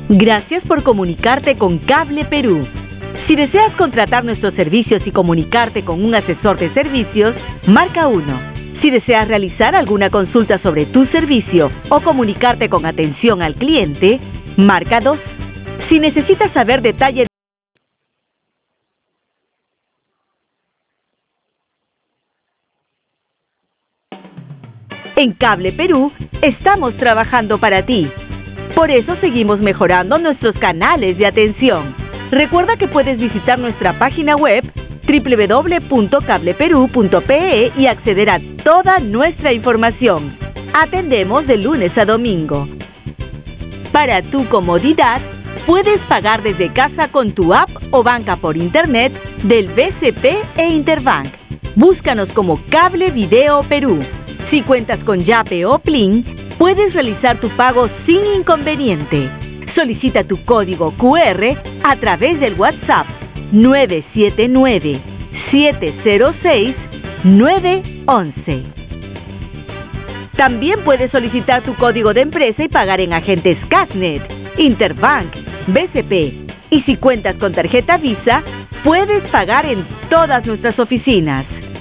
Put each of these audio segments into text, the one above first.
Gracias por comunicarte con Cable Perú. Si deseas contratar nuestros servicios y comunicarte con un asesor de servicios, marca 1. Si deseas realizar alguna consulta sobre tu servicio o comunicarte con atención al cliente, marca 2. Si necesitas saber detalles en Cable Perú, estamos trabajando para ti. Por eso seguimos mejorando nuestros canales de atención. Recuerda que puedes visitar nuestra página web www.cableperu.pe y acceder a toda nuestra información. Atendemos de lunes a domingo. Para tu comodidad, puedes pagar desde casa con tu app o banca por internet del BCP e Interbank. Búscanos como Cable Video Perú. Si cuentas con Yape o Plin, puedes realizar tu pago sin inconveniente. Solicita tu código QR a través del WhatsApp 979-706-911. También puedes solicitar tu código de empresa y pagar en agentes Casnet, Interbank, BCP. Y si cuentas con tarjeta Visa, puedes pagar en todas nuestras oficinas.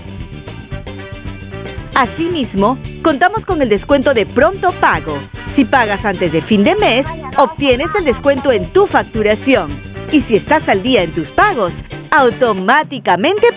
Asimismo, contamos con el descuento de pronto pago. Si pagas antes de fin de mes, obtienes el descuento en tu facturación. Y si estás al día en tus pagos, automáticamente